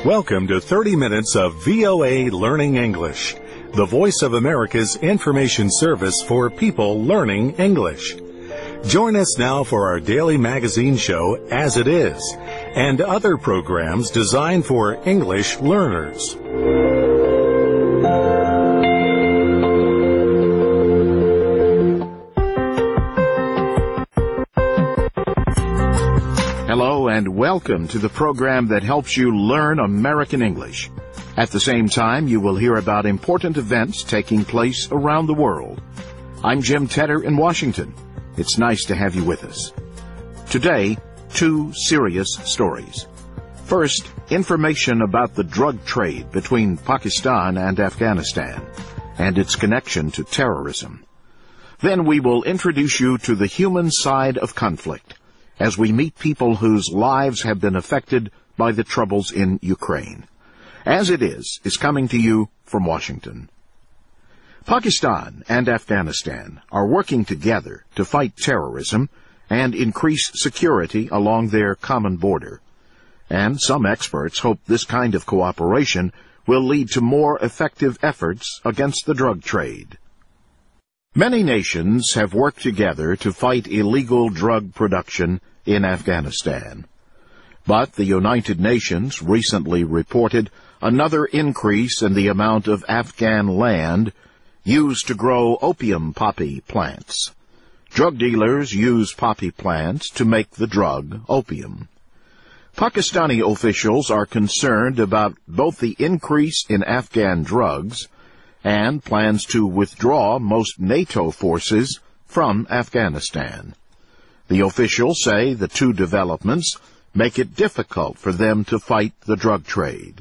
Welcome to 30 minutes of VOA Learning English, the Voice of America's information service for people learning English. Join us now for our daily magazine show, As It Is, and other programs designed for English learners. Hello and welcome to the program that helps you learn American English. At the same time, you will hear about important events taking place around the world. I'm Jim Tedder in Washington. It's nice to have you with us. Today, two serious stories. First, information about the drug trade between Pakistan and Afghanistan and its connection to terrorism. Then we will introduce you to the human side of conflict as we meet people whose lives have been affected by the troubles in Ukraine. As It Is coming to you from Washington. Pakistan and Afghanistan are working together to fight terrorism and increase security along their common border. And some experts hope this kind of cooperation will lead to more effective efforts against the drug trade. Many nations have worked together to fight illegal drug production in Afghanistan. But the United Nations recently reported another increase in the amount of Afghan land used to grow opium poppy plants. Drug dealers use poppy plants to make the drug opium. Pakistani officials are concerned about both the increase in Afghan drugs and plans to withdraw most NATO forces from Afghanistan. The officials say the two developments make it difficult for them to fight the drug trade.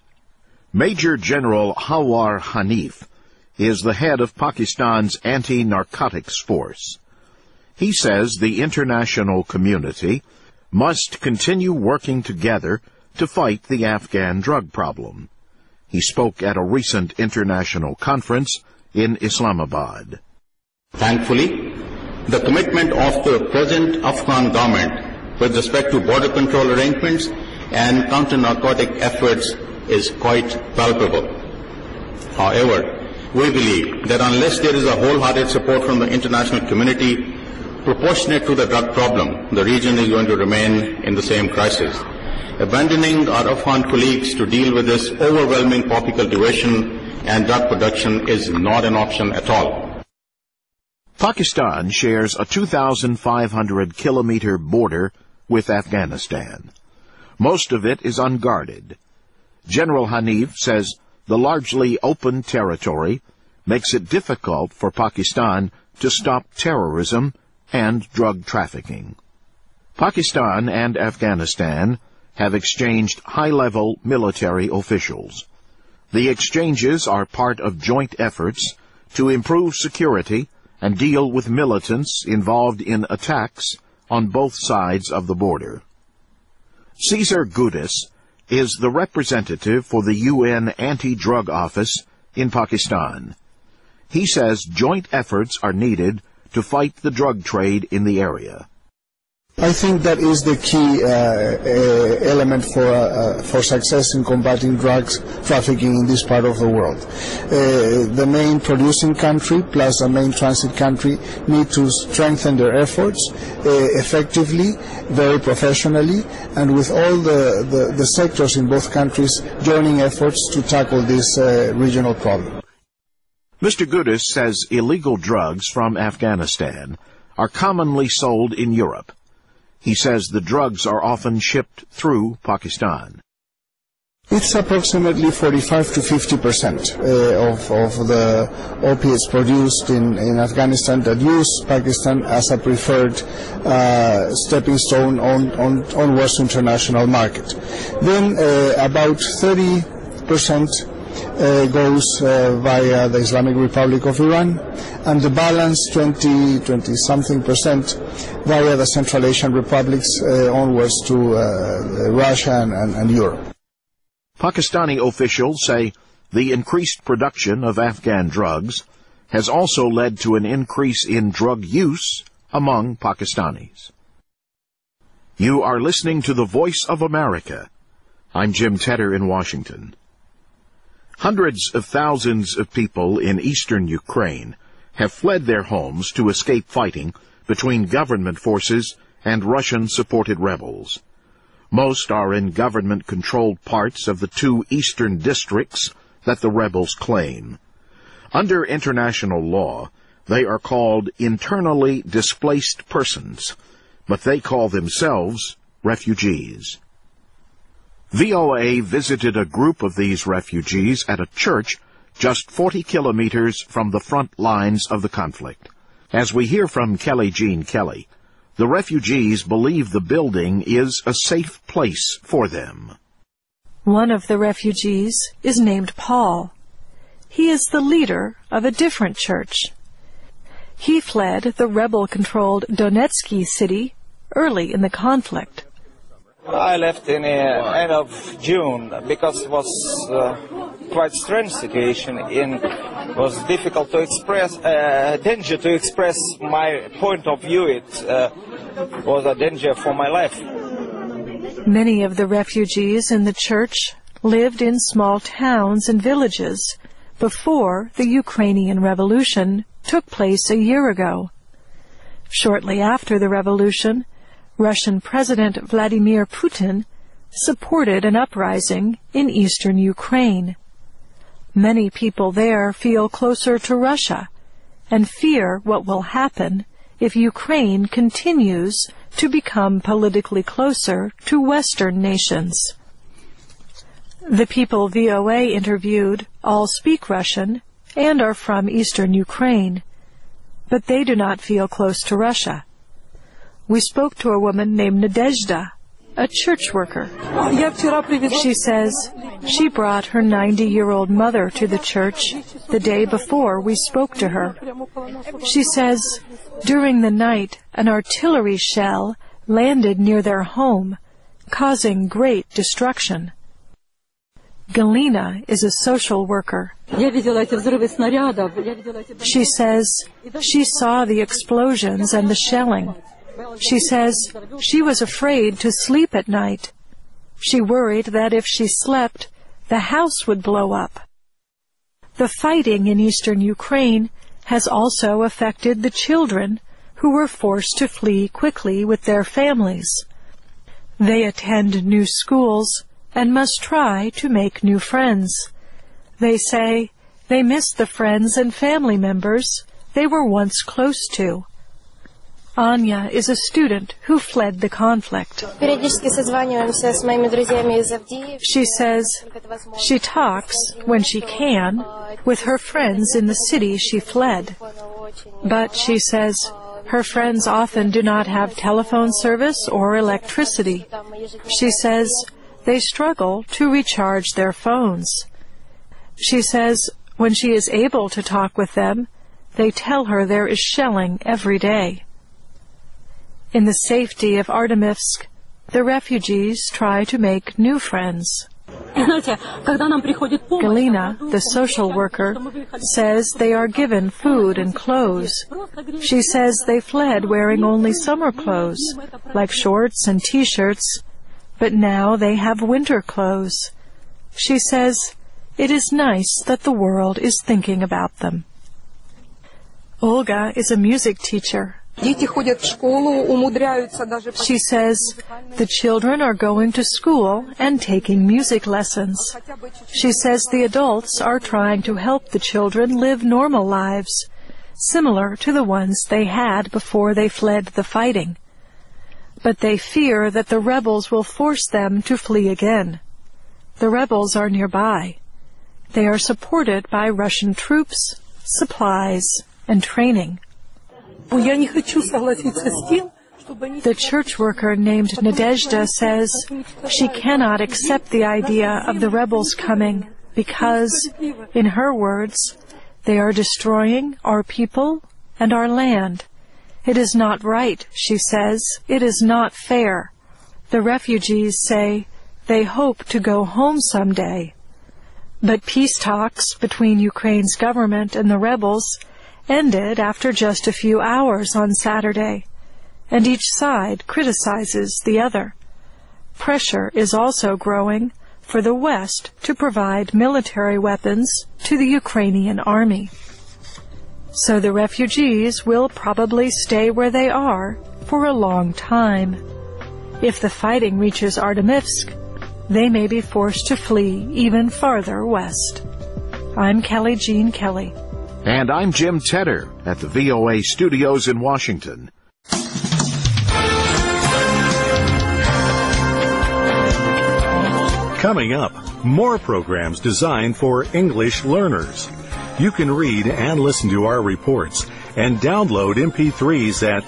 Major General Hawar Hanif is the head of Pakistan's anti-narcotics force. He says the international community must continue working together to fight the Afghan drug problem. He spoke at a recent international conference in Islamabad. Thankfully, the commitment of the present Afghan government with respect to border control arrangements and counter-narcotic efforts is quite palpable. However, we believe that unless there is a wholehearted support from the international community proportionate to the drug problem, the region is going to remain in the same crisis. Abandoning our Afghan colleagues to deal with this overwhelming poppy cultivation and drug production is not an option at all. Pakistan shares a 2,500-kilometer border with Afghanistan. Most of it is unguarded. General Hanif says the largely open territory makes it difficult for Pakistan to stop terrorism and drug trafficking. Pakistan and Afghanistan have exchanged high-level military officials. The exchanges are part of joint efforts to improve security and deal with militants involved in attacks on both sides of the border. Cesar Gudis is the representative for the UN Anti-Drug Office in Pakistan. He says joint efforts are needed to fight the drug trade in the area. I think that is the key element for success in combating drugs trafficking in this part of the world. The main producing country plus the main transit country need to strengthen their efforts effectively, very professionally, and with all the sectors in both countries joining efforts to tackle this regional problem. Mr. Gudis says illegal drugs from Afghanistan are commonly sold in Europe. He says the drugs are often shipped through Pakistan. It's approximately 45 to 50% of the opiates produced in Afghanistan that use Pakistan as a preferred stepping stone onwards to international market. Then about 30% goes via the Islamic Republic of Iran, and the balance, 20-something percent, via the Central Asian republics onwards to Russia and Europe. Pakistani officials say the increased production of Afghan drugs has also led to an increase in drug use among Pakistanis. You are listening to the Voice of America. I'm Jim Tedder in Washington. Hundreds of thousands of people in eastern Ukraine have fled their homes to escape fighting between government forces and Russian-supported rebels. Most are in government-controlled parts of the two eastern districts that the rebels claim. Under international law, they are called internally displaced persons, but they call themselves refugees. VOA visited a group of these refugees at a church just 40 kilometers from the front lines of the conflict. As we hear from Kelly Jean Kelly, the refugees believe the building is a safe place for them. One of the refugees is named Paul. He is the leader of a different church. He fled the rebel-controlled Donetsky city early in the conflict. I left in the end of June because it was quite strange situation. It was difficult to express, danger to express my point of view. It was a danger for my life. Many of the refugees in the church lived in small towns and villages before the Ukrainian Revolution took place a year ago. Shortly after the revolution, Russian President Vladimir Putin supported an uprising in eastern Ukraine. Many people there feel closer to Russia and fear what will happen if Ukraine continues to become politically closer to Western nations. The people VOA interviewed all speak Russian and are from eastern Ukraine, but they do not feel close to Russia. We spoke to a woman named Nadezhda, a church worker. She says she brought her 90-year-old mother to the church the day before we spoke to her. She says during the night an artillery shell landed near their home, causing great destruction. Galina is a social worker. She says she saw the explosions and the shelling. She says she was afraid to sleep at night. She worried that if she slept, the house would blow up. The fighting in eastern Ukraine has also affected the children who were forced to flee quickly with their families. They attend new schools and must try to make new friends. They say they miss the friends and family members they were once close to. Anya is a student who fled the conflict. She says she talks, when she can, with her friends in the city she fled. But she says her friends often do not have telephone service or electricity. She says they struggle to recharge their phones. She says when she is able to talk with them, they tell her there is shelling every day. In the safety of Artemivsk, the refugees try to make new friends. Galina, the social worker, says they are given food and clothes. She says they fled wearing only summer clothes, like shorts and t-shirts, but now they have winter clothes. She says it is nice that the world is thinking about them. Olga is a music teacher. She says the children are going to school and taking music lessons. She says the adults are trying to help the children live normal lives, similar to the ones they had before they fled the fighting. But they fear that the rebels will force them to flee again. The rebels are nearby. They are supported by Russian troops, supplies, and training. The church worker named Nadezhda says she cannot accept the idea of the rebels coming because, in her words, they are destroying our people and our land. It is not right, she says. It is not fair. The refugees say they hope to go home someday. But peace talks between Ukraine's government and the rebels ended after just a few hours on Saturday, and each side criticizes the other. Pressure is also growing for the West to provide military weapons to the Ukrainian army. So the refugees will probably stay where they are for a long time. If the fighting reaches Artemivsk, they may be forced to flee even farther west. I'm Kelly Jean Kelly. And I'm Jim Tedder at the VOA studios in Washington. Coming up, more programs designed for English learners. You can read and listen to our reports and download MP3s at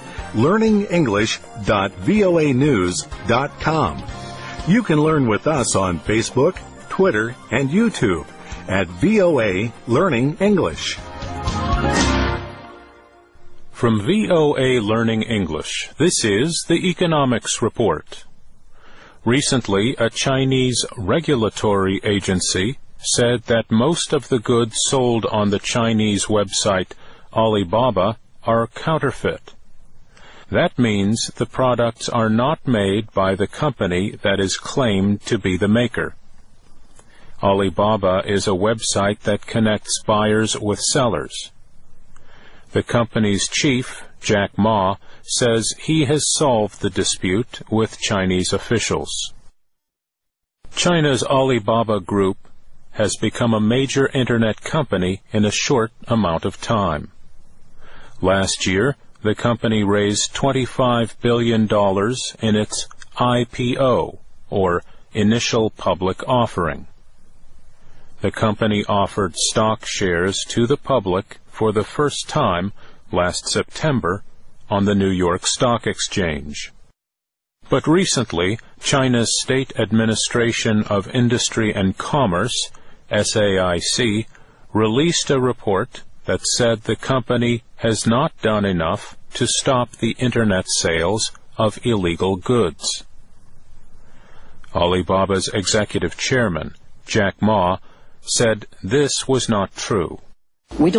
learningenglish.voanews.com. You can learn with us on Facebook, Twitter, and YouTube at VOA Learning English. From VOA Learning English, this is the Economics Report. Recently, a Chinese regulatory agency said that most of the goods sold on the Chinese website Alibaba are counterfeit. That means the products are not made by the company that is claimed to be the maker. Alibaba is a website that connects buyers with sellers. The company's chief, Jack Ma, says he has solved the dispute with Chinese officials. China's Alibaba Group has become a major internet company in a short amount of time. Last year, the company raised $25 billion in its IPO, or Initial Public Offering. The company offered stock shares to the public for the first time last September on the New York Stock Exchange. But recently, China's State Administration of Industry and Commerce, SAIC, released a report that said the company has not done enough to stop the internet sales of illegal goods. Alibaba's executive chairman, Jack Ma, said this was not true. We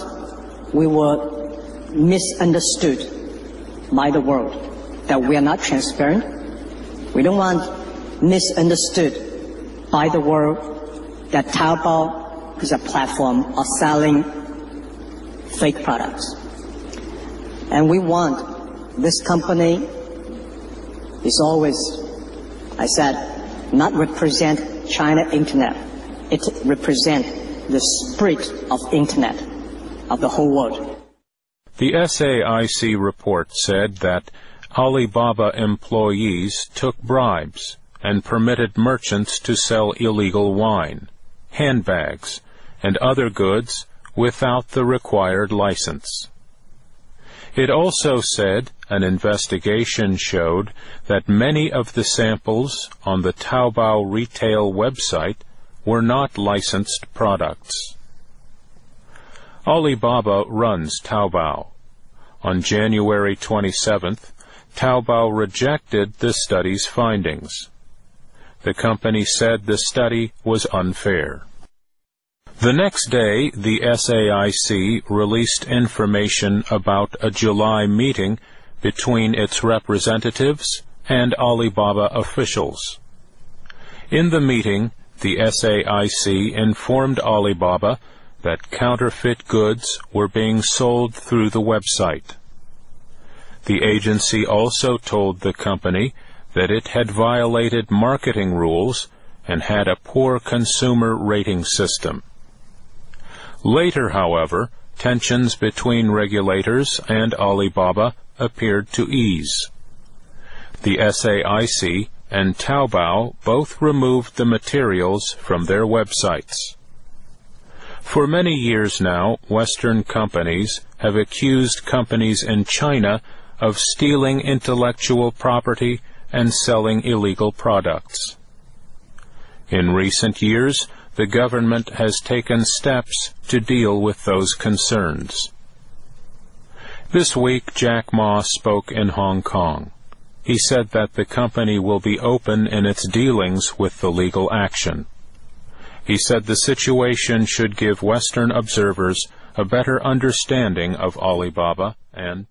were misunderstood by the world, that we are not transparent. We don't want misunderstood by the world that Taobao is a platform of selling fake products. And we want this company is always, I said, not represent China Internet. It represents the spirit of Internet of the whole world. The SAIC report said that Alibaba employees took bribes and permitted merchants to sell illegal wine, handbags, and other goods without the required license. It also said an investigation showed that many of the samples on the Taobao retail website were not licensed products. Alibaba runs Taobao. On January 27th, Taobao rejected the study's findings. The company said the study was unfair. The next day, the SAIC released information about a July meeting between its representatives and Alibaba officials. In the meeting, the SAIC informed Alibaba that counterfeit goods were being sold through the website. The agency also told the company that it had violated marketing rules and had a poor consumer rating system. Later, however, tensions between regulators and Alibaba appeared to ease. The SAIC and Taobao both removed the materials from their websites. For many years now, Western companies have accused companies in China of stealing intellectual property and selling illegal products. In recent years, the government has taken steps to deal with those concerns. This week, Jack Ma spoke in Hong Kong. He said that the company will be open in its dealings with the legal action. He said the situation should give Western observers a better understanding of Alibaba and